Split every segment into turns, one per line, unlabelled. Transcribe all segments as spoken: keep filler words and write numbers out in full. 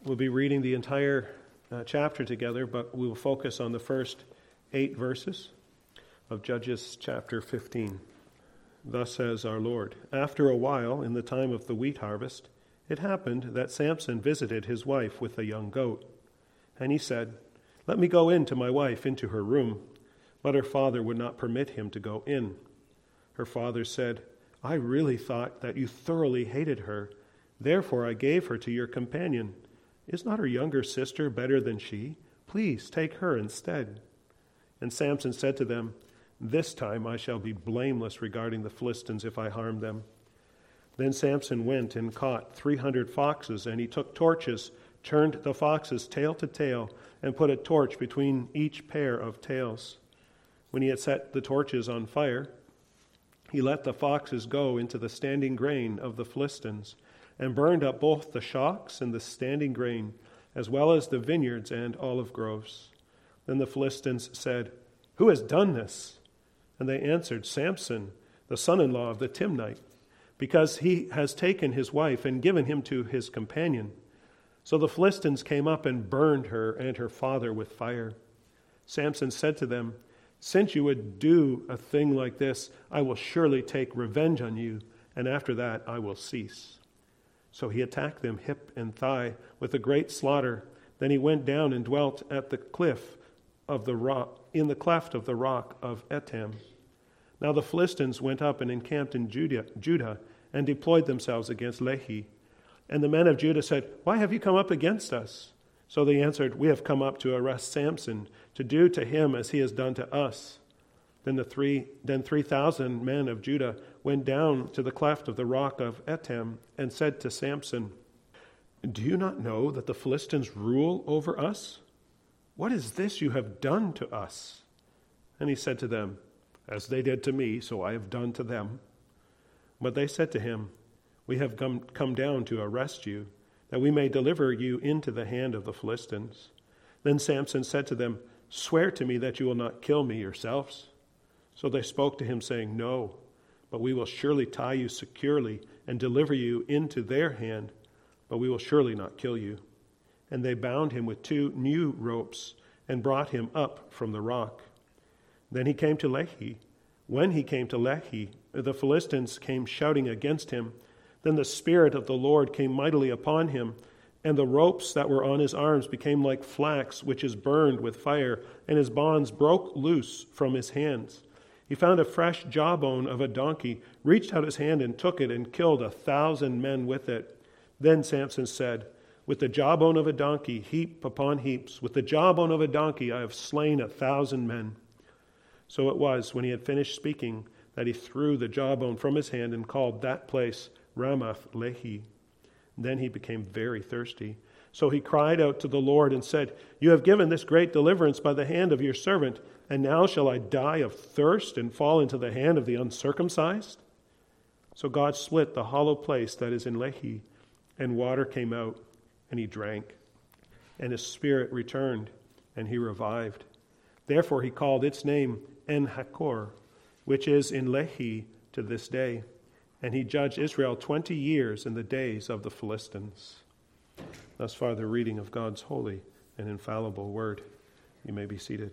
We'll be reading the entire uh, chapter together, but we will focus on the first eight verses of Judges chapter fifteen. Thus says our Lord, "After a while, in the time of the wheat harvest, it happened that Samson visited his wife with a young goat. And he said, 'Let me go in to my wife into her room.' But her father would not permit him to go in. Her father said, 'I really thought that you thoroughly hated her. Therefore I gave her to your companion. Is not her younger sister better than she? Please take her instead.' And Samson said to them, 'This time I shall be blameless regarding the Philistines if I harm them.' Then Samson went and caught three hundred foxes, and he took torches, turned the foxes tail to tail, and put a torch between each pair of tails. When he had set the torches on fire, he let the foxes go into the standing grain of the Philistines, and burned up both the shocks and the standing grain, as well as the vineyards and olive groves. Then the Philistines said, 'Who has done this?' And they answered, 'Samson, the son-in-law of the Timnite, because he has taken his wife and given him to his companion.' So the Philistines came up and burned her and her father with fire. Samson said to them, 'Since you would do a thing like this, I will surely take revenge on you, and after that I will cease.' So he attacked them hip and thigh with a great slaughter. Then he went down and dwelt at the cliff of the rock, in the cleft of the rock of Etam. Now the Philistines went up and encamped in Judah, Judah and deployed themselves against Lehi. And the men of Judah said, 'Why have you come up against us?' So they answered, 'We have come up to arrest Samson, to do to him as he has done to us.' Then the three then three thousand men of Judah went down to the cleft of the rock of Etam and said to Samson, 'Do you not know that the Philistines rule over us? What is this you have done to us?' And he said to them, 'As they did to me, so I have done to them.' But they said to him, 'We have come, come down to arrest you, that we may deliver you into the hand of the Philistines.' Then Samson said to them, 'Swear to me that you will not kill me yourselves.' So they spoke to him, saying, 'No, but we will surely tie you securely and deliver you into their hand, but we will surely not kill you.' And they bound him with two new ropes and brought him up from the rock. Then he came to Lehi. When he came to Lehi, the Philistines came shouting against him. Then the Spirit of the Lord came mightily upon him, and the ropes that were on his arms became like flax which is burned with fire, and his bonds broke loose from his hands. He found a fresh jawbone of a donkey, reached out his hand and took it, and killed a thousand men with it. Then Samson said, 'With the jawbone of a donkey, heap upon heaps, with the jawbone of a donkey I have slain a thousand men.' So it was, when he had finished speaking, that he threw the jawbone from his hand and called that place Ramath Lehi. Then he became very thirsty. So he cried out to the Lord and said, 'You have given this great deliverance by the hand of your servant, and now shall I die of thirst and fall into the hand of the uncircumcised?' So God split the hollow place that is in Lehi, and water came out, and he drank. And his spirit returned, and he revived. Therefore he called its name En-Hakkore, which is in Lehi to this day. And he judged Israel twenty years in the days of the Philistines." Thus far the reading of God's holy and infallible word. You may be seated.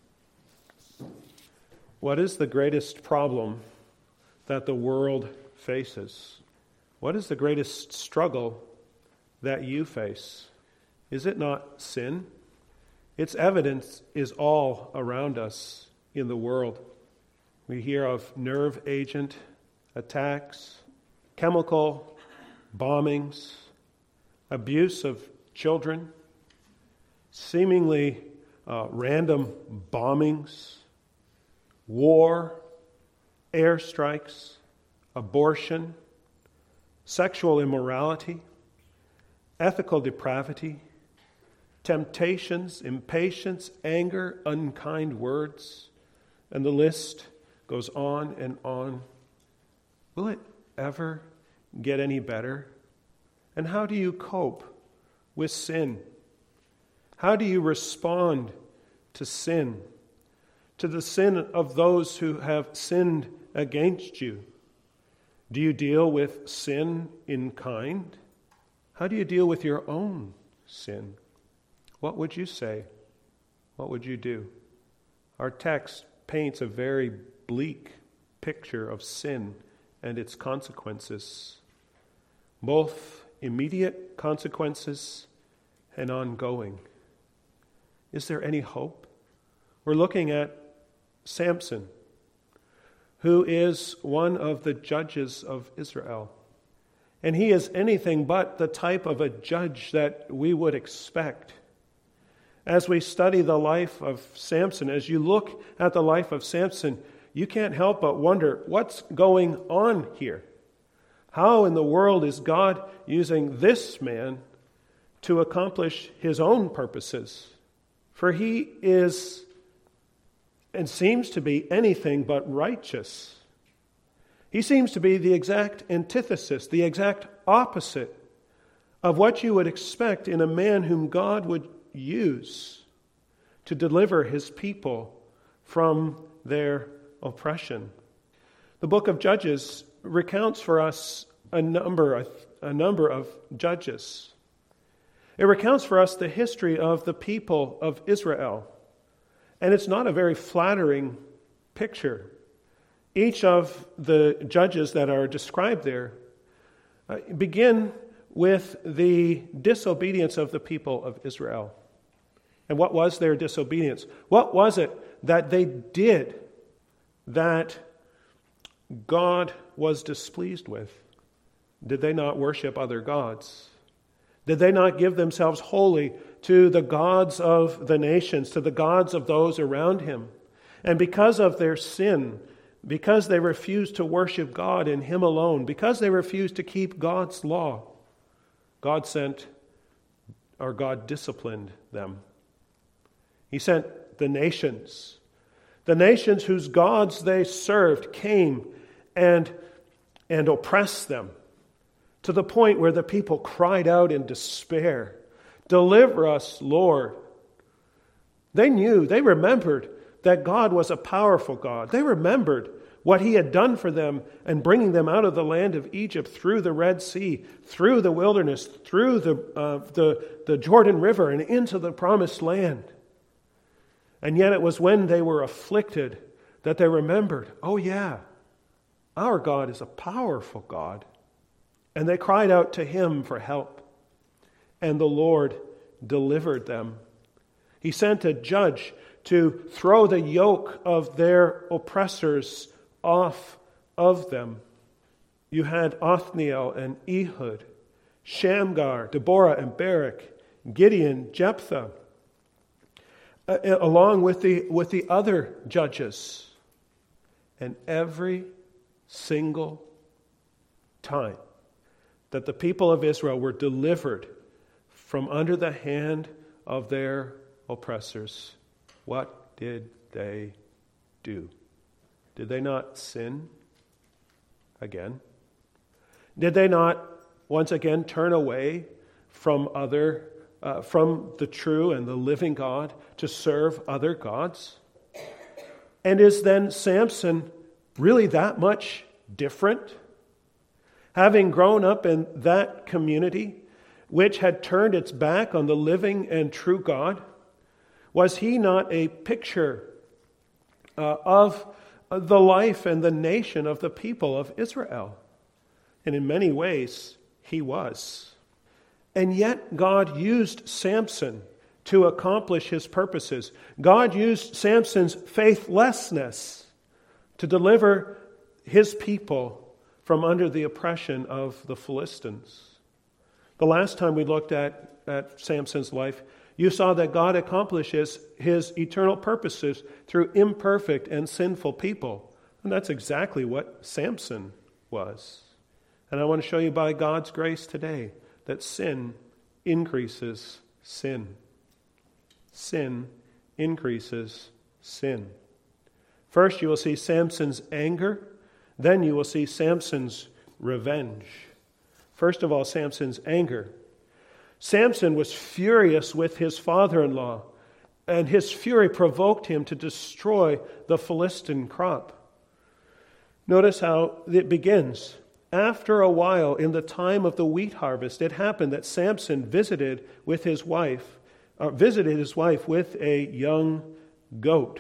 What is the greatest problem that the world faces? What is the greatest struggle that you face? Is it not sin? Its evidence is all around us in the world. We hear of nerve agent attacks, chemical bombings, abuse of children, seemingly uh, random bombings, war, airstrikes, abortion, sexual immorality, ethical depravity, temptations, impatience, anger, unkind words, and the list goes on and on. Will it ever get any better? And how do you cope with sin? How do you respond to sin? To the sin of those who have sinned against you? Do you deal with sin in kind? How do you deal with your own sin. What would you say? What would you do? Our text paints a very bleak picture of sin and its consequences, both immediate consequences and ongoing. Is there any hope? We're looking at Samson, who is one of the judges of Israel. And he is anything but the type of a judge that we would expect. As we study the life of Samson, as you look at the life of Samson, you can't help but wonder, what's going on here? How in the world is God using this man to accomplish his own purposes? For he is, and seems to be, anything but righteous. He seems to be the exact antithesis, the exact opposite of what you would expect in a man whom God would use to deliver his people from their oppression. The book of Judges recounts for us a number, a number of judges. It recounts for us the history of the people of Israel. And it's not a very flattering picture. Each of the judges that are described there uh, begin with the disobedience of the people of Israel. And what was their disobedience? What was it that they did that God was displeased with? Did they not worship other gods? Did they not give themselves wholly to the gods of the nations, to the gods of those around him? And because of their sin, because they refused to worship God and him alone, because they refused to keep God's law, God sent, or God disciplined them. He sent the nations. The nations whose gods they served came and, and oppressed them, to the point where the people cried out in despair, "Deliver us, Lord." They knew, they remembered that God was a powerful God. They remembered what he had done for them and bringing them out of the land of Egypt through the Red Sea, through the wilderness, through the, uh, the, the Jordan River and into the promised land. And yet it was when they were afflicted that they remembered, oh yeah, our God is a powerful God. And they cried out to him for help. And the Lord delivered them. He sent a judge to throw the yoke of their oppressors off of them. You had Othniel and Ehud, Shamgar, Deborah and Barak, Gideon, Jephthah, uh, along with the, with the other judges. And every single time that the people of Israel were delivered from under the hand of their oppressors, what did they do? Did they not sin again? Did they not once again turn away from other, uh, from the true and the living God to serve other gods? And is then Samson really that much different? Having grown up in that community, which had turned its back on the living and true God, was he not a picture uh, of the life and the nation of the people of Israel? And in many ways, he was. And yet God used Samson to accomplish his purposes. God used Samson's faithlessness to deliver his people from under the oppression of the Philistines. The last time we looked at, at Samson's life, you saw that God accomplishes his eternal purposes through imperfect and sinful people. And that's exactly what Samson was. And I want to show you by God's grace today that sin increases sin. Sin increases sin. First, you will see Samson's anger. Then you will see Samson's revenge. First of all, Samson's anger. Samson was furious with his father-in-law, and his fury provoked him to destroy the Philistine crop. Notice how it begins. After a while, in the time of the wheat harvest, it happened that Samson visited with his wife, uh, visited his wife with a young goat.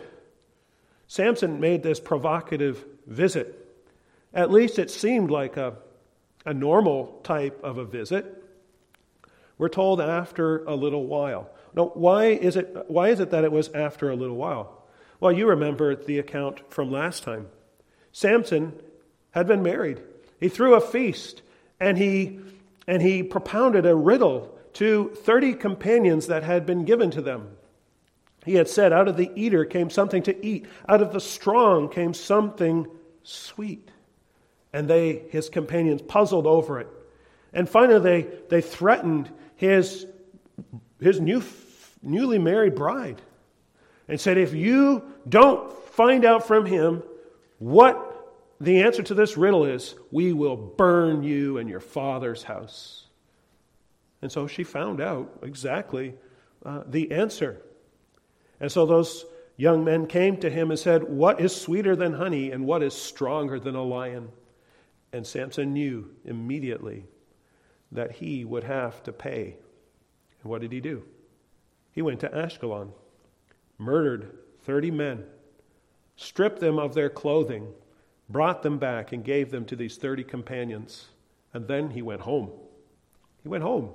Samson made this provocative visit. At least it seemed like a, a normal type of a visit. We're told after a little while. Now, why is it, why is it that it was after a little while? Well, you remember the account from last time. Samson had been married. He threw a feast, and he, and he propounded a riddle to thirty companions that had been given to them. He had said, out of the eater came something to eat. Out of the strong came something sweet. And they, his companions, puzzled over it. And finally, they, they threatened his, his new, newly married bride and said, if you don't find out from him what the answer to this riddle is, we will burn you and your father's house. And so she found out exactly uh, the answer. And so those young men came to him and said, what is sweeter than honey and what is stronger than a lion? And Samson knew immediately that he would have to pay. And what did he do? He went to Ashkelon, murdered thirty men, stripped them of their clothing, brought them back and gave them to these thirty companions. And then he went home. He went home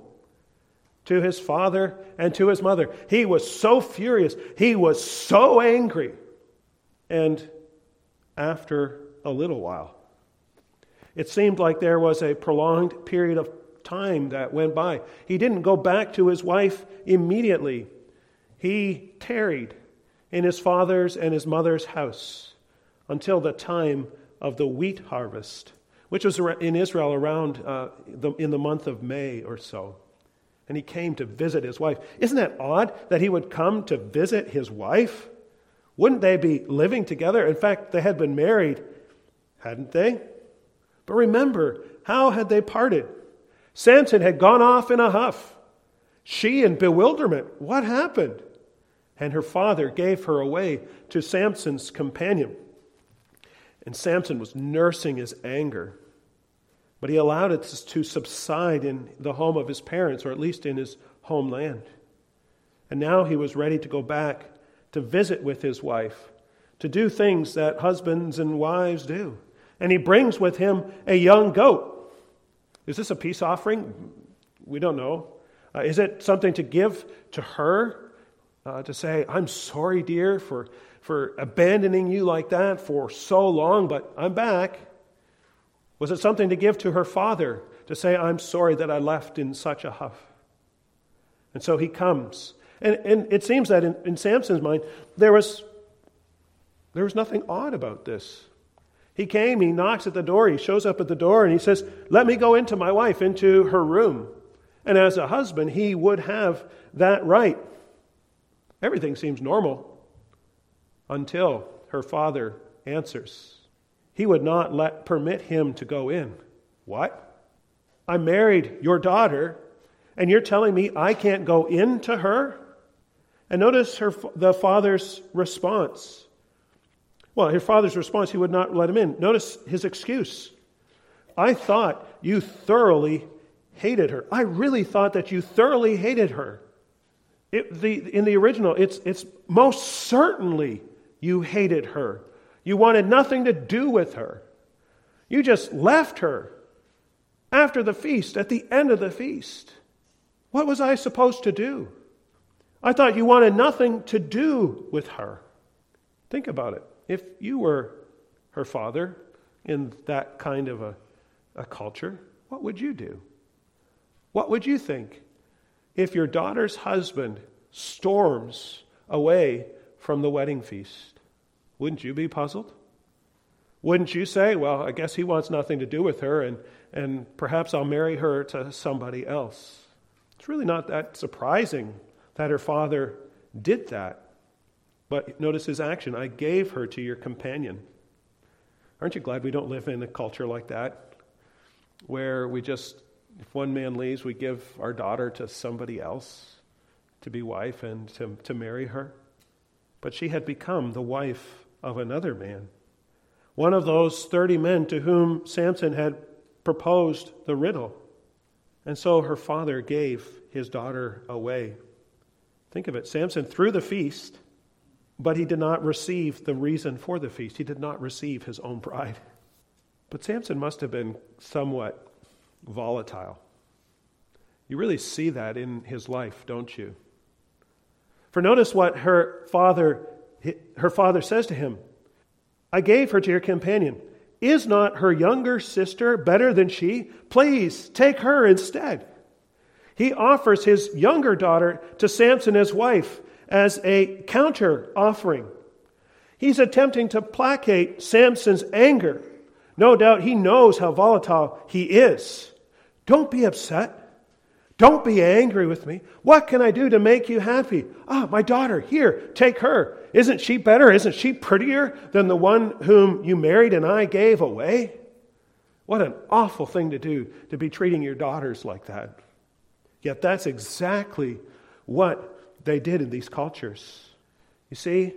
to his father and to his mother. He was so furious. He was so angry. And after a little while, it seemed like there was a prolonged period of time that went by. He didn't go back to his wife immediately. He tarried in his father's and his mother's house until the time of the wheat harvest, which was in Israel around uh, the, in the month of May or so. And he came to visit his wife. Isn't that odd that he would come to visit his wife? Wouldn't they be living together? In fact, they had been married, hadn't they? But remember, how had they parted? Samson had gone off in a huff. She in bewilderment. What happened? And her father gave her away to Samson's companion. And Samson was nursing his anger. But he allowed it to subside in the home of his parents, or at least in his homeland. And now he was ready to go back to visit with his wife, to do things that husbands and wives do. And he brings with him a young goat. Is this a peace offering? We don't know. Uh, is it something to give to her? Uh, to say, I'm sorry, dear, for, for abandoning you like that for so long, but I'm back. Was it something to give to her father? To say, I'm sorry that I left in such a huff. And so he comes. And, and it seems that in, in Samson's mind, there was, there was nothing odd about this. He came, he knocks at the door, he shows up at the door, and he says, let me go into my wife, into her room. And as a husband, he would have that right. Everything seems normal until her father answers. He would not let permit him to go in. What? I married your daughter, and you're telling me I can't go into her? And notice her, the father's response. Well, her father's response, he would not let him in. Notice his excuse. I thought you thoroughly hated her. I really thought that you thoroughly hated her. It, the, in the original, it's, it's most certainly you hated her. You wanted nothing to do with her. You just left her after the feast, at the end of the feast. What was I supposed to do? I thought you wanted nothing to do with her. Think about it. If you were her father in that kind of a, a culture, what would you do? What would you think if your daughter's husband storms away from the wedding feast? Wouldn't you be puzzled? Wouldn't you say, well, I guess he wants nothing to do with her, and, and perhaps I'll marry her to somebody else? It's really not that surprising that her father did that. But notice his action. I gave her to your companion. Aren't you glad we don't live in a culture like that, where we just, if one man leaves, we give our daughter to somebody else to be wife and to, to marry her? But she had become the wife of another man. One of those thirty men to whom Samson had proposed the riddle. And so her father gave his daughter away. Think of it. Samson threw the feast, but he did not receive the reason for the feast. He did not receive his own bride. But Samson must have been somewhat volatile. You really see that in his life, don't you? For notice what her father, her father says to him. I gave her to your companion. Is not her younger sister better than she? Please take her instead. He offers his younger daughter to Samson as wife as a counter offering. He's attempting to placate Samson's anger. No doubt he knows how volatile he is. Don't be upset. Don't be angry with me. What can I do to make you happy? Ah, my daughter, here, take her. Isn't she better? Isn't she prettier than the one whom you married and I gave away? What an awful thing to do, to be treating your daughters like that. Yet that's exactly what they did in these cultures. You see,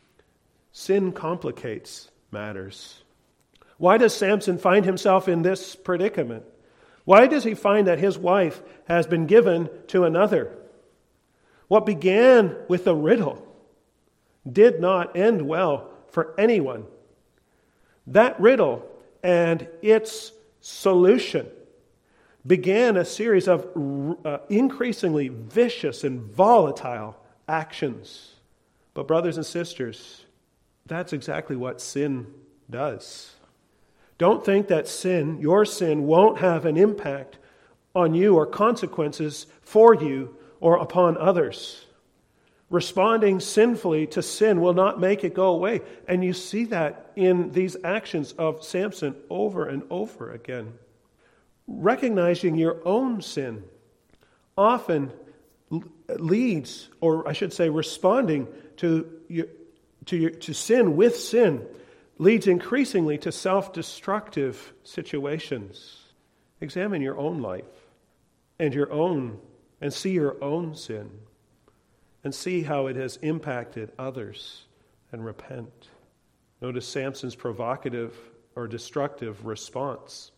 sin complicates matters. Why does Samson find himself in this predicament? Why does he find that his wife has been given to another? What began with a riddle did not end well for anyone. That riddle and its solution began a series of uh, increasingly vicious and volatile actions. But brothers and sisters, that's exactly what sin does. Don't think that sin, your sin, won't have an impact on you or consequences for you or upon others. Responding sinfully to sin will not make it go away. And you see that in these actions of Samson over and over again. Recognizing your own sin often leads, or I should say responding to your, to your, to sin with sin, leads increasingly to self-destructive situations. Examine your own life and your own, and see your own sin, and see how it has impacted others, and repent. Notice Samson's provocative or destructive response.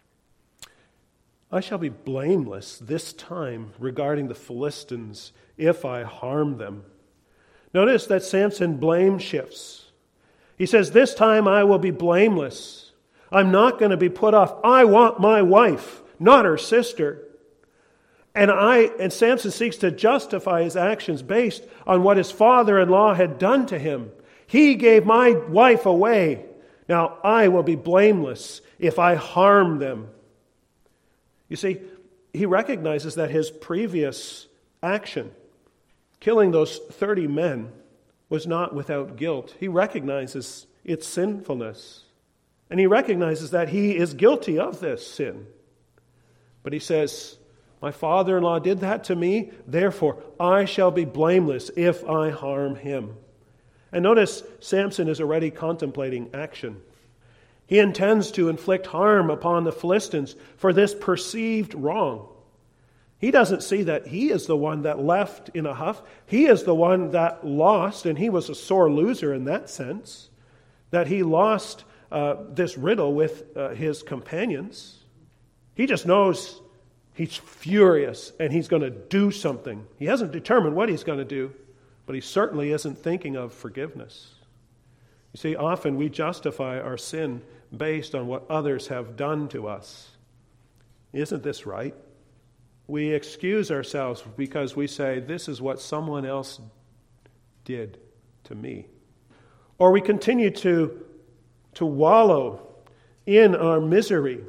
I shall be blameless this time regarding the Philistines if I harm them. Notice that Samson blame shifts. He says, this time I will be blameless. I'm not going to be put off. I want my wife, not her sister. And I and Samson seeks to justify his actions based on what his father-in-law had done to him. He gave my wife away. Now I will be blameless if I harm them. You see, he recognizes that his previous action, killing those thirty men, was not without guilt. He recognizes its sinfulness. And he recognizes that he is guilty of this sin. But he says, my father-in-law did that to me, therefore I shall be blameless if I harm him. And notice, Samson is already contemplating action. He intends to inflict harm upon the Philistines for this perceived wrong. He doesn't see that he is the one that left in a huff. He is the one that lost, and he was a sore loser in that sense, that he lost uh, this riddle with uh, his companions. He just knows he's furious and he's going to do something. He hasn't determined what he's going to do, but he certainly isn't thinking of forgiveness. You see, often we justify our sin based on what others have done to us. Isn't this right? We excuse ourselves because we say, this is what someone else did to me. Or we continue to, to wallow in our misery,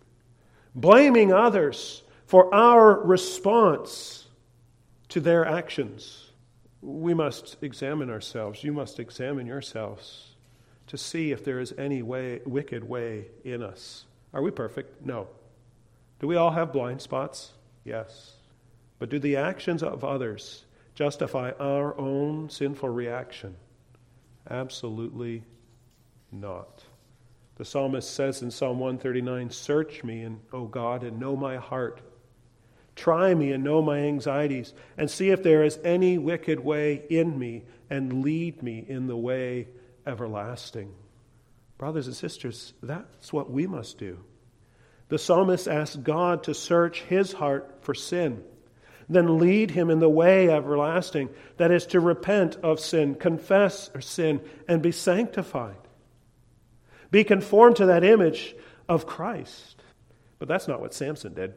blaming others for our response to their actions. We must examine ourselves. You must examine yourselves to see if there is any way, wicked way in us. Are we perfect? No. Do we all have blind spots? Yes. But do the actions of others justify our own sinful reaction? Absolutely not. The psalmist says in Psalm one thirty-nine, search me, and, O God, and know my heart. Try me and know my anxieties, and see if there is any wicked way in me, and lead me in the way everlasting. Brothers and sisters, that's what we must do. The psalmist asks God to search his heart for sin, then lead him in the way everlasting, that is, to repent of sin, confess sin, and be sanctified. Be conformed to that image of Christ. But that's not what Samson did.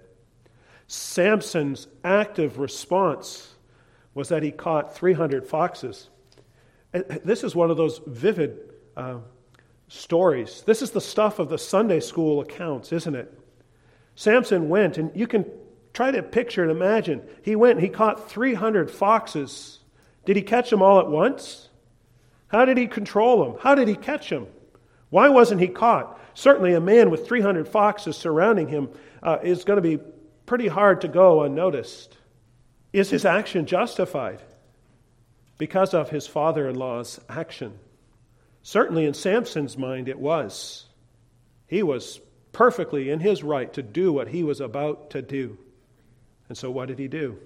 Samson's active response was that he caught three hundred foxes. This is one of those vivid uh, stories. This is the stuff of the Sunday school accounts, isn't it? Samson went, and you can try to picture and imagine. He went and he caught three hundred foxes. Did he catch them all at once? How did he control them? How did he catch them? Why wasn't he caught? Certainly a man with three hundred foxes surrounding him uh, is going to be pretty hard to go unnoticed. Is his action justified because of his father-in-law's action? Certainly in Samson's mind it was. He was perfectly in his right to do what he was about to do. And so what did he do?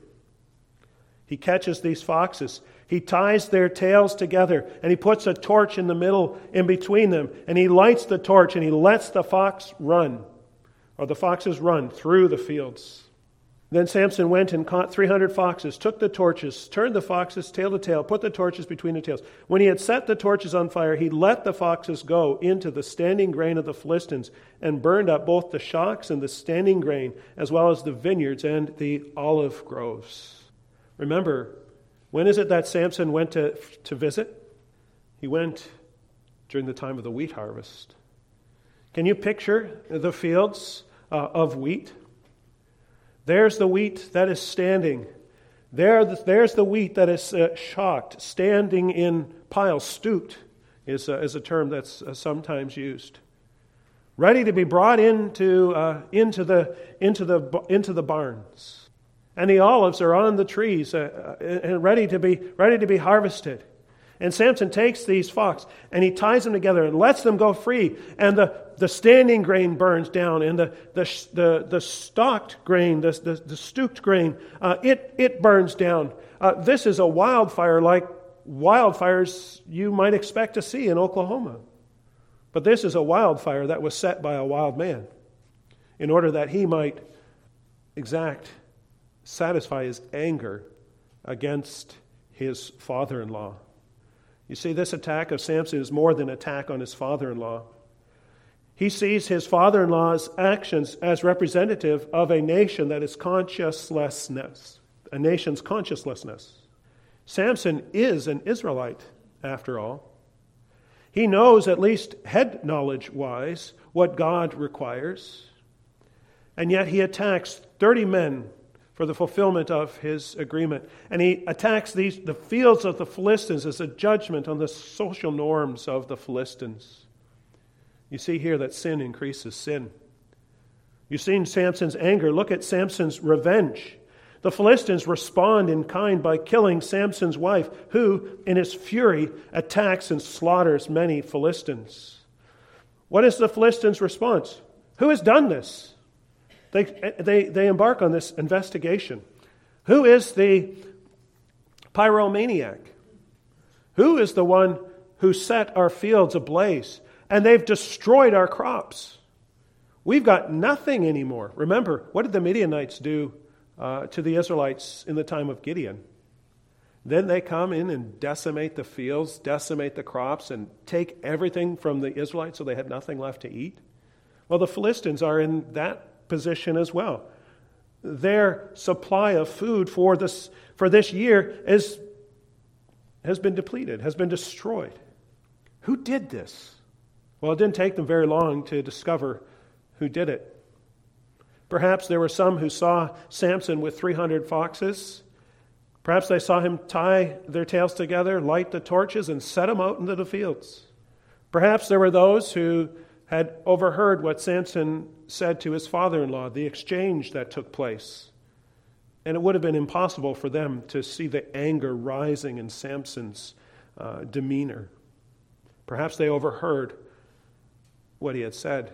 He catches these foxes. He ties their tails together, and he puts a torch in the middle, in between them, and he lights the torch, and he lets the fox run, or the foxes run through the fields. Then Samson went and caught three hundred foxes, took the torches, turned the foxes tail to tail, put the torches between the tails. When he had set the torches on fire, he let the foxes go into the standing grain of the Philistines and burned up both the shocks and the standing grain, as well as the vineyards and the olive groves. Remember, when is it that Samson went to, to visit? He went during the time of the wheat harvest. Can you picture the fields uh, of wheat? There's the wheat that is standing. There, there's the wheat that is uh, shocked, standing in piles. Stooped is, uh, is a term that's uh, sometimes used. Ready to be brought into uh, into the into the into the barns, and the olives are on the trees uh, and ready to be ready to be harvested. And Samson takes these foxes and he ties them together and lets them go free. And the, the standing grain burns down, and the the the, the stalked grain, the the, the stooped grain, uh, it it burns down. Uh, this is a wildfire like wildfires you might expect to see in Oklahoma, but this is a wildfire that was set by a wild man, in order that he might exact, satisfy his anger against his father-in-law. You see, this attack of Samson is more than an attack on his father-in-law. He sees his father-in-law's actions as representative of a nation that is consciencelessness, a nation's consciencelessness. Samson is an Israelite, after all. He knows, at least head knowledge-wise, what God requires. And yet he attacks thirty men for the fulfillment of his agreement. And he attacks these the fields of the Philistines as a judgment on the social norms of the Philistines. You see here that sin increases sin. You've seen Samson's anger. Look at Samson's revenge. The Philistines respond in kind by killing Samson's wife, who, in his fury, attacks and slaughters many Philistines. What is the Philistines' response? Who has done this? They, they, they embark on this investigation. Who is the pyromaniac? Who is the one who set our fields ablaze? And they've destroyed our crops. We've got nothing anymore. Remember, what did the Midianites do uh, to the Israelites in the time of Gideon? Then they come in and decimate the fields, decimate the crops, and take everything from the Israelites so they had nothing left to eat. Well, the Philistines are in that position as well. Their supply of food for this for this year is has been depleted, has been destroyed. Who did this? Well, it didn't take them very long to discover who did it. Perhaps there were some who saw Samson with three hundred foxes. Perhaps they saw him tie their tails together, light the torches, and set them out into the fields. Perhaps there were those who had overheard what Samson said to his father-in-law, the exchange that took place. And it would have been impossible for them to see the anger rising in Samson's uh, demeanor. Perhaps they overheard what he had said.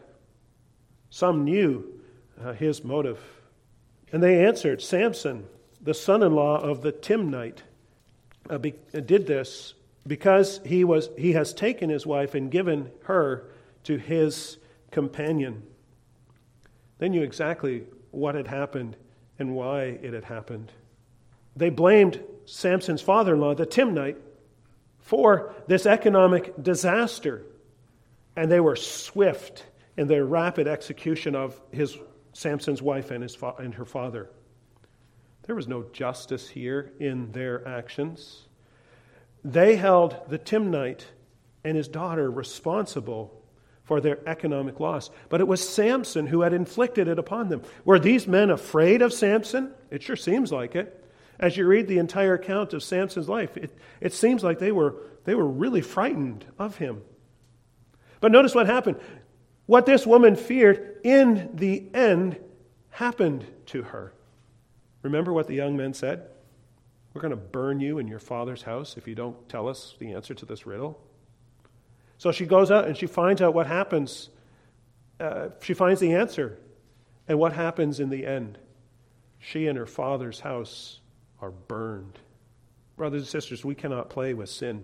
Some knew uh, his motive. And they answered, Samson, the son-in-law of the Timnite, uh, be, uh, did this because he was he has taken his wife and given her to his companion. They knew exactly what had happened and why it had happened. They blamed Samson's father-in-law, the Timnite, for this economic disaster. And they were swift in their rapid execution of his Samson's wife and, his fa- and her father. There was no justice here in their actions. They held the Timnite and his daughter responsible for their economic loss. But it was Samson who had inflicted it upon them. Were these men afraid of Samson? It sure seems like it. As you read the entire account of Samson's life, it, it seems like they were, they were really frightened of him. But notice what happened. What this woman feared, in the end, happened to her. Remember what the young men said? We're going to burn you in your father's house if you don't tell us the answer to this riddle. So she goes out and she finds out what happens. Uh, she finds the answer. And what happens in the end? She and her father's house are burned. Brothers and sisters, we cannot play with sin.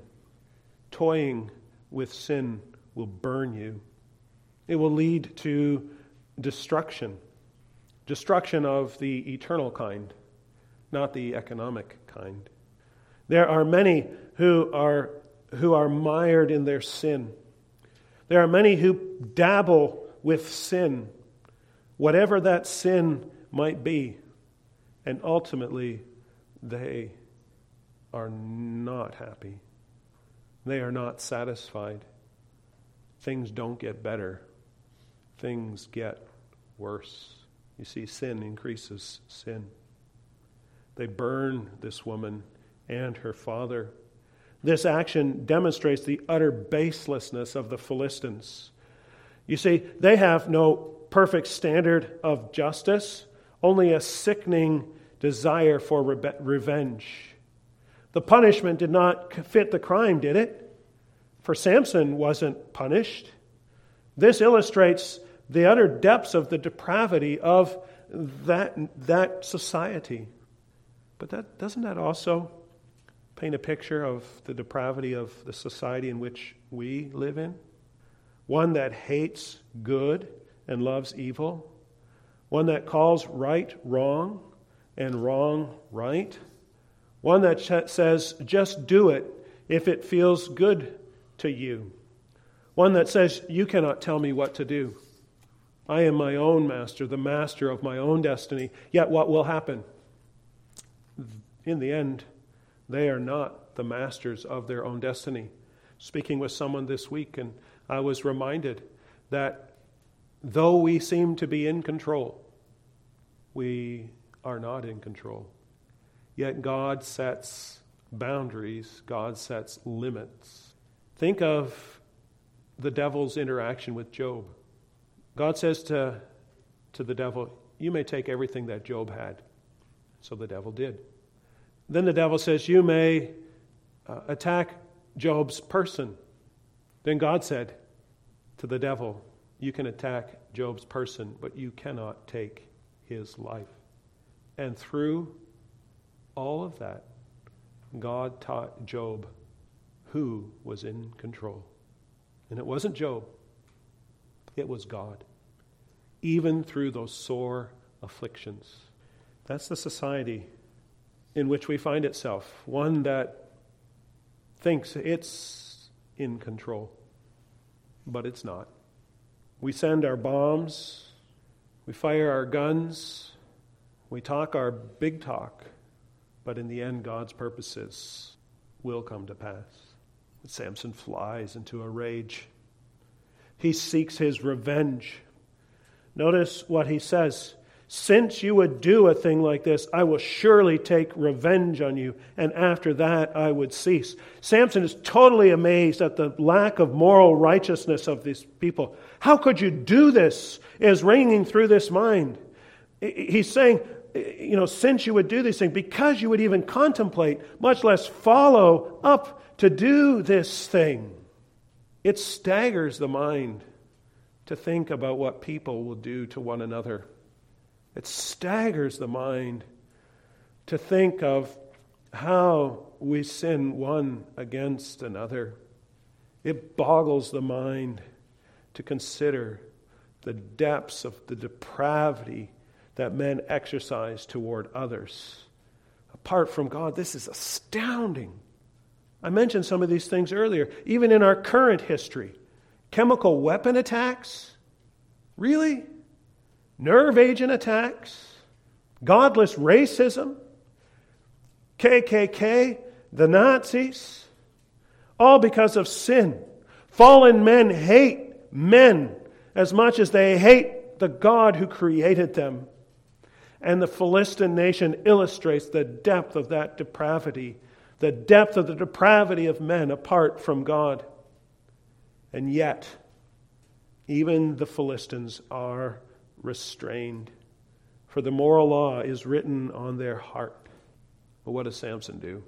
Toying with sin will burn you. It will lead to destruction. Destruction of the eternal kind, not the economic kind. There are many who are who are mired in their sin. There are many who dabble with sin, whatever that sin might be, and ultimately they are not happy. They are not satisfied. Things don't get better. Things get worse. You see, sin increases sin. They burn this woman and her father. This action demonstrates the utter baselessness of the Philistines. You see, they have no perfect standard of justice, only a sickening desire for re- revenge. The punishment did not fit the crime, did it? For Samson wasn't punished. This illustrates the utter depths of the depravity of that, that society. But that doesn't that also paint a picture of the depravity of the society in which we live in? One that hates good and loves evil. One that calls right wrong and wrong right. One that ch- says, just do it if it feels good to you. One that says, you cannot tell me what to do. I am my own master, the master of my own destiny. Yet what will happen? In the end, they are not the masters of their own destiny. Speaking with someone this week, and I was reminded that though we seem to be in control, we are not in control. Yet God sets boundaries, God sets limits. Think of the devil's interaction with Job. God says to, to the devil, you may take everything that Job had. So the devil did. Then the devil says, you may uh, attack Job's person. Then God said to the devil, you can attack Job's person, but you cannot take his life. And through all of that, God taught Job who was in control. And it wasn't Job. It was God. Even through those sore afflictions. That's the society in which we find itself. One that thinks it's in control. But it's not. We send our bombs. We fire our guns. We talk our big talk. But in the end, God's purposes will come to pass. Samson flies into a rage. He seeks his revenge. Notice what he says. Since you would do a thing like this, I will surely take revenge on you, and after that I would cease. Samson is totally amazed at the lack of moral righteousness of these people. How could you do this? Is ringing through this mind. He's saying, you know, since you would do this thing, because you would even contemplate, much less follow up to do this thing. It staggers the mind to think about what people will do to one another. It staggers the mind to think of how we sin one against another. It boggles the mind to consider the depths of the depravity that men exercise toward others. Apart from God, this is astounding. I mentioned some of these things earlier. Even in our current history, chemical weapon attacks? Really? Nerve agent attacks? Godless racism? K K K? The Nazis? All because of sin. Fallen men hate men as much as they hate the God who created them. And the Philistine nation illustrates the depth of that depravity, the depth of the depravity of men apart from God. And yet, even the Philistines are restrained, for the moral law is written on their heart. But what does Samson do?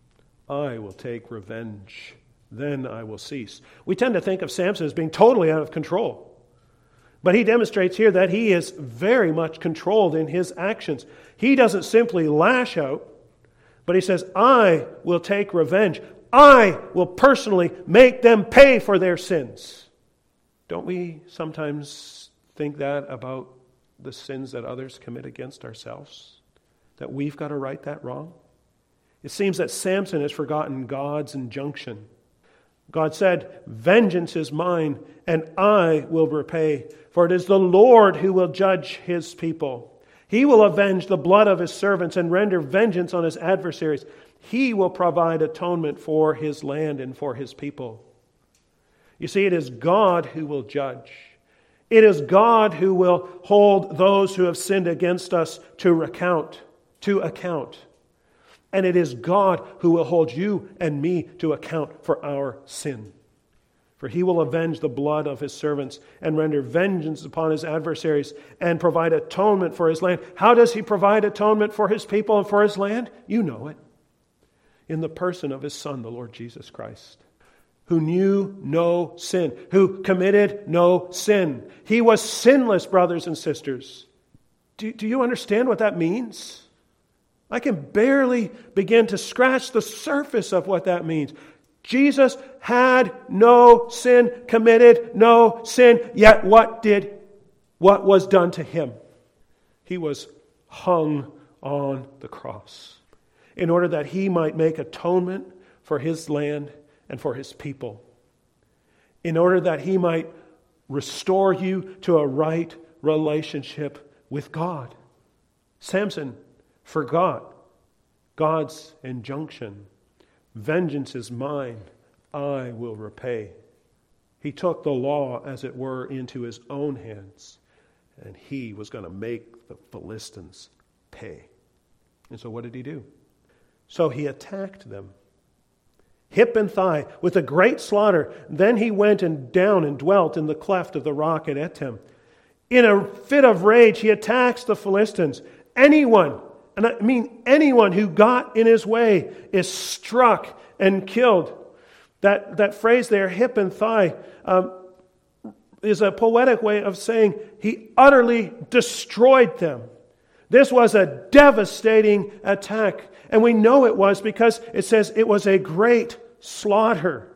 I will take revenge, then I will cease. We tend to think of Samson as being totally out of control. But he demonstrates here that he is very much controlled in his actions. He doesn't simply lash out, but he says, I will take revenge. I will personally make them pay for their sins. Don't we sometimes think that about the sins that others commit against ourselves? That we've got to right that wrong? It seems that Samson has forgotten God's injunction. God said, vengeance is mine, and I will repay. For it is the Lord who will judge his people. He will avenge the blood of his servants and render vengeance on his adversaries. He will provide atonement for his land and for his people. You see, it is God who will judge. It is God who will hold those who have sinned against us to account, to account. And it is God who will hold you and me to account for our sin. For he will avenge the blood of his servants and render vengeance upon his adversaries and provide atonement for his land. How does he provide atonement for his people and for his land? You know it. In the person of his Son, the Lord Jesus Christ, who knew no sin, who committed no sin. He was sinless, brothers and sisters. Do, do you understand what that means? I can barely begin to scratch the surface of what that means. Jesus had no sin, committed no sin, yet what did, what was done to him? He was hung on the cross in order that he might make atonement for his land and for his people, in order that he might restore you to a right relationship with God. Samson forgot God's injunction. Vengeance is mine, I will repay. He took the law, as it were, into his own hands, and he was going to make the Philistines pay. And so what did he do? So he attacked them, hip and thigh, with a great slaughter. Then he went and down and dwelt in the cleft of the rock at Etam. In a fit of rage, he attacks the Philistines. Anyone, and I mean anyone who got in his way is struck and killed. That, that phrase there, hip and thigh, um, is a poetic way of saying he utterly destroyed them. This was a devastating attack. And we know it was because it says it was a great slaughter.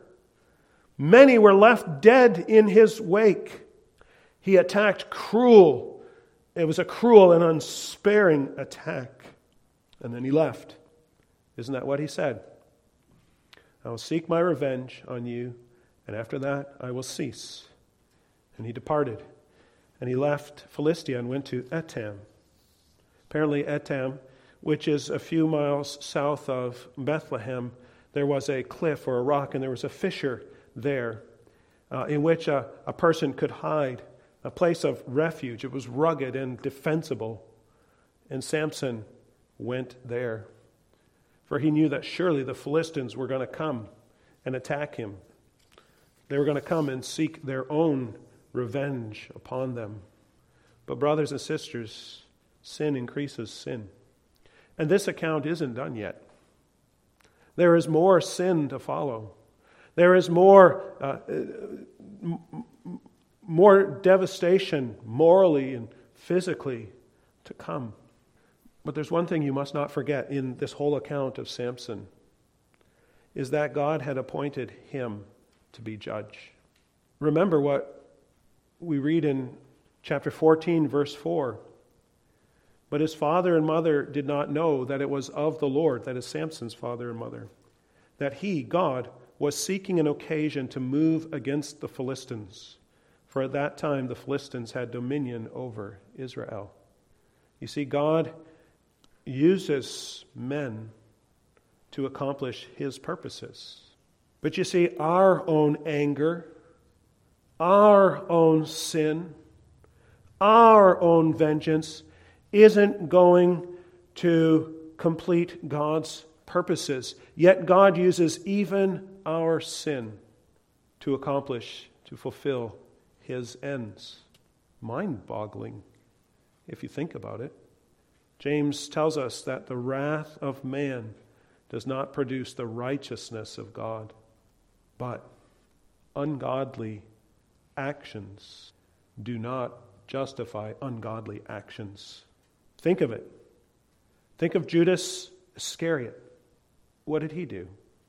Many were left dead in his wake. He attacked cruel. It was a cruel and unsparing attack. And then he left. Isn't that what he said? I will seek my revenge on you, and after that I will cease. And he departed. And he left Philistia and went to Etam. Apparently Etam, which is a few miles south of Bethlehem, there was a cliff or a rock, and there was a fissure there uh, in which a, a person could hide, a place of refuge. It was rugged and defensible. And Samson went there, for he knew that surely the Philistines were going to come and attack him. They were going to come and seek their own revenge upon them. But brothers and sisters, sin increases sin. And this account isn't done yet. There is more sin to follow. There is more, uh, m- more devastation morally and physically to come. But there's one thing you must not forget in this whole account of Samson, is that God had appointed him to be judge. Remember what we read in Chapter fourteen, verse four. But his father and mother did not know that it was of the Lord, that is Samson's father and mother, that he, God, was seeking an occasion to move against the Philistines. For at that time the Philistines had dominion over Israel. You see, God uses men to accomplish his purposes. But you see, our own anger, our own sin, our own vengeance isn't going to complete God's purposes. Yet God uses even our sin to accomplish, to fulfill his ends. Mind-boggling, if you think about it. James tells us that the wrath of man does not produce the righteousness of God, but ungodly actions do not justify ungodly actions. Think of it. Think of Judas Iscariot. What did he do?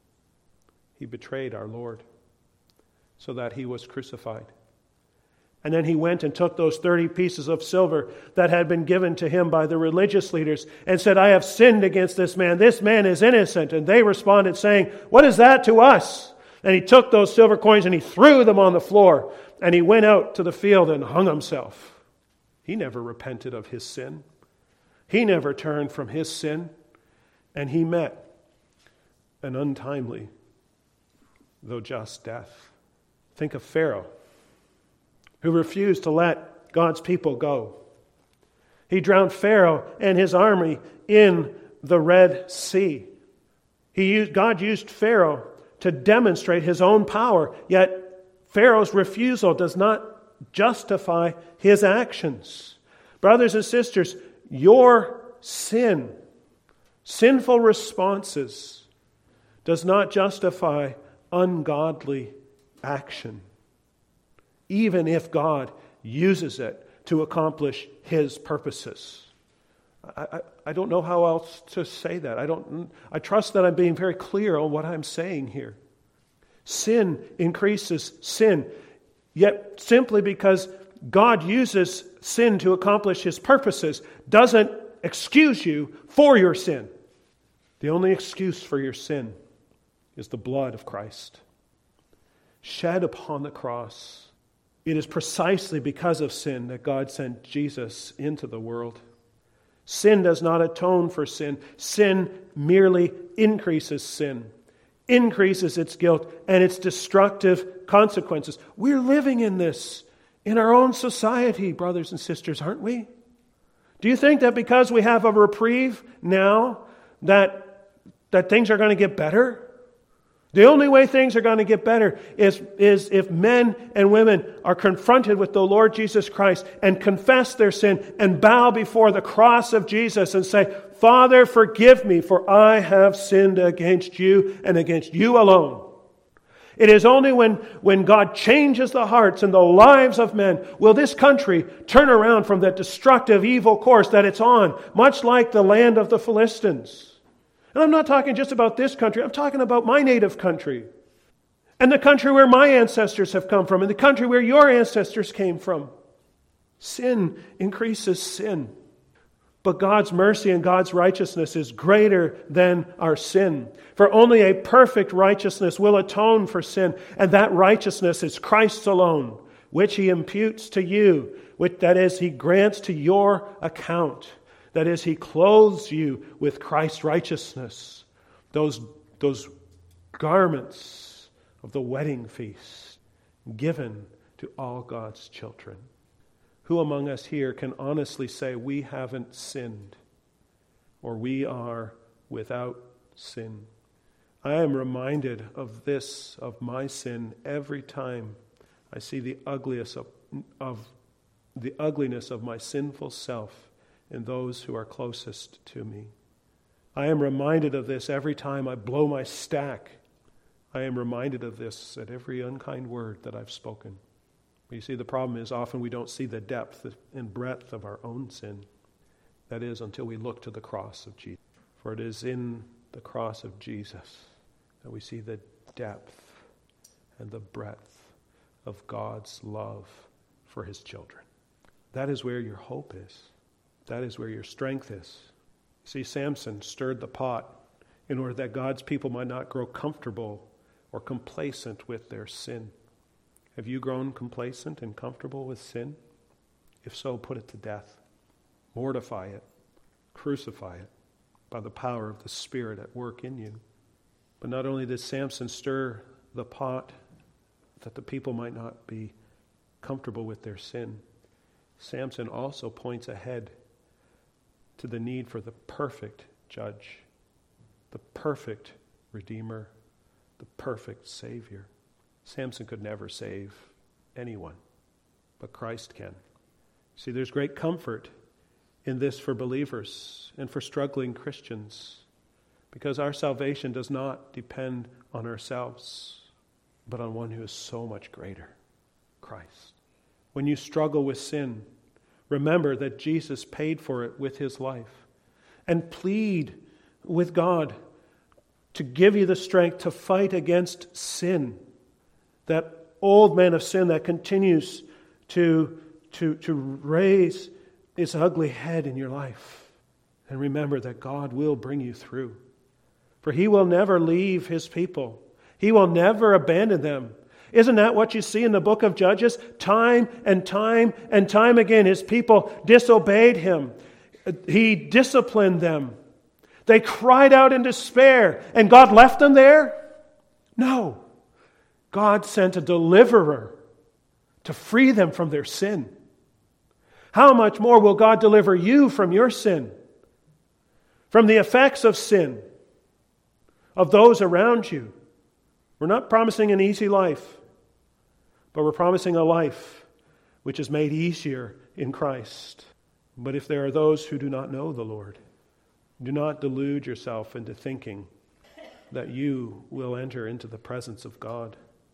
He betrayed our Lord so that he was crucified. And then he went and took those thirty pieces of silver that had been given to him by the religious leaders and said, I have sinned against this man. This man is innocent. And they responded saying, what is that to us? And he took those silver coins and he threw them on the floor. And he went out to the field and hung himself. He never repented of his sin. He never turned from his sin. And he met an untimely, though just, death. Think of Pharaoh, who refused to let God's people go. He drowned Pharaoh and his army in the Red Sea. He used, God used Pharaoh to demonstrate his own power, yet Pharaoh's refusal does not justify his actions. Brothers and sisters, your sin, sinful responses, does not justify ungodly action, even if God uses it to accomplish his purposes. I, I, I don't know how else to say that. I don't. I trust that I'm being very clear on what I'm saying here. Sin increases sin, yet simply because God uses sin to accomplish his purposes doesn't excuse you for your sin. The only excuse for your sin is the blood of Christ shed upon the cross. It is precisely because of sin that God sent Jesus into the world. Sin does not atone for sin. Sin merely increases sin, increases its guilt and its destructive consequences. We're living in this in our own society, brothers and sisters, aren't we? Do you think that because we have a reprieve now that, that things are going to get better? The only way things are going to get better is, is if men and women are confronted with the Lord Jesus Christ and confess their sin and bow before the cross of Jesus and say, Father, forgive me, for I have sinned against you and against you alone. It is only when, when God changes the hearts and the lives of men will this country turn around from that destructive, evil course that it's on, much like the land of the Philistines. And I'm not talking just about this country. I'm talking about my native country and the country where my ancestors have come from and the country where your ancestors came from. Sin increases sin. But God's mercy and God's righteousness is greater than our sin. For only a perfect righteousness will atone for sin, and that righteousness is Christ's alone, which he imputes to you, which, that is, he grants to your account. That is, he clothes you with Christ's righteousness, those, those garments of the wedding feast given to all God's children. Who among us here can honestly say we haven't sinned or we are without sin? I am reminded of this, of my sin, every time I see the ugliest of, of the ugliness of my sinful self in those who are closest to me. I am reminded of this every time I blow my stack. I am reminded of this at every unkind word that I've spoken. You see, the problem is often we don't see the depth and breadth of our own sin. That is, until we look to the cross of Jesus. For it is in the cross of Jesus that we see the depth and the breadth of God's love for his children. That is where your hope is. That is where your strength is. See, Samson stirred the pot in order that God's people might not grow comfortable or complacent with their sin. Have you grown complacent and comfortable with sin? If so, put it to death. Mortify it. Crucify it by the power of the Spirit at work in you. But not only did Samson stir the pot that the people might not be comfortable with their sin, Samson also points ahead to the need for the perfect judge, the perfect Redeemer, the perfect Savior. Samson could never save anyone, but Christ can. See, there's great comfort in this for believers and for struggling Christians, because our salvation does not depend on ourselves, but on one who is so much greater, Christ. When you struggle with sin, remember that Jesus paid for it with his life, and plead with God to give you the strength to fight against sin, that old man of sin that continues to, to, to raise its ugly head in your life. And remember that God will bring you through. For he will never leave his people. He will never abandon them. Isn't that what you see in the book of Judges? Time and time and time again, his people disobeyed him. He disciplined them. They cried out in despair, and God left them there? No. God sent a deliverer to free them from their sin. How much more will God deliver you from your sin, from the effects of sin, of those around you? We're not promising an easy life, but we're promising a life which is made easier in Christ. But if there are those who do not know the Lord, do not delude yourself into thinking that you will enter into the presence of God.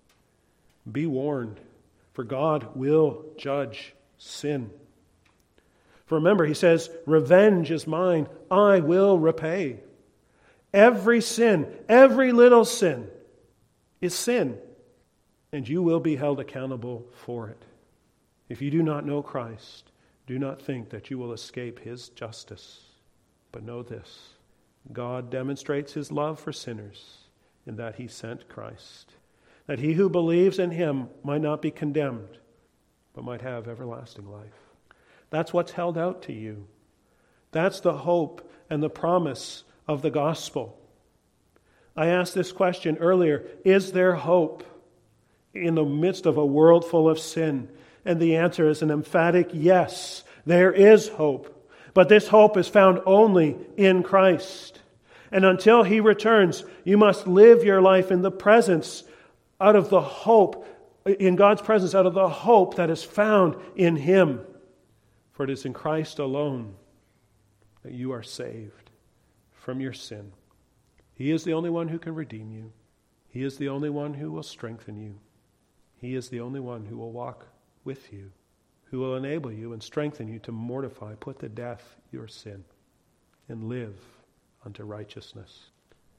Be warned, for God will judge sin. For remember, he says, revenge is mine, I will repay. Every sin, every little sin is sin, and you will be held accountable for it. If you do not know Christ, do not think that you will escape his justice. But know this, God demonstrates his love for sinners in that he sent Christ, that he who believes in him might not be condemned, but might have everlasting life. That's what's held out to you. That's the hope and the promise of the gospel. I asked this question earlier, is there hope in the midst of a world full of sin? And the answer is an emphatic yes, there is hope. But this hope is found only in Christ. And until he returns, you must live your life in the presence, out of the hope, in God's presence, out of the hope that is found in him. For it is in Christ alone that you are saved from your sin. He is the only one who can redeem you. He is the only one who will strengthen you. He is the only one who will walk with you, who will enable you and strengthen you to mortify, put to death your sin, and live unto righteousness.